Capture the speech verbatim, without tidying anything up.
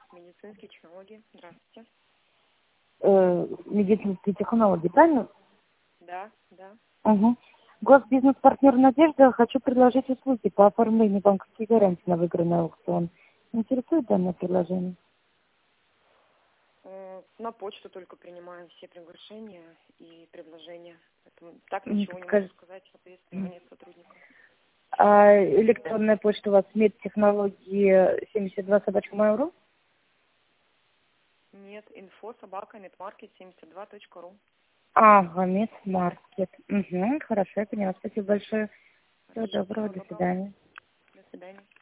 Медицинские технологии. Здравствуйте. Э, медицинские технологии, правильно? Да, да. Угу. Госбизнес-партнер «Надежда». Хочу предложить услуги по оформлению банковских гарантий на выигранный аукцион. Интересует данное предложение? Э, На почту только принимаем все приглашения и предложения. Поэтому так М, ничего не могу подскажи- сказать, соответственно, нет сотрудников. А электронная почта у вас медтехнологии семьдесят два собачка mail.ru? Нет, инфо собака медмаркет семьдесят два точка ру. Ага, медмаркет. Угу, хорошо, я поняла. Спасибо большое. Всего Хорошо, доброго, всего до доброго. свидания. До свидания.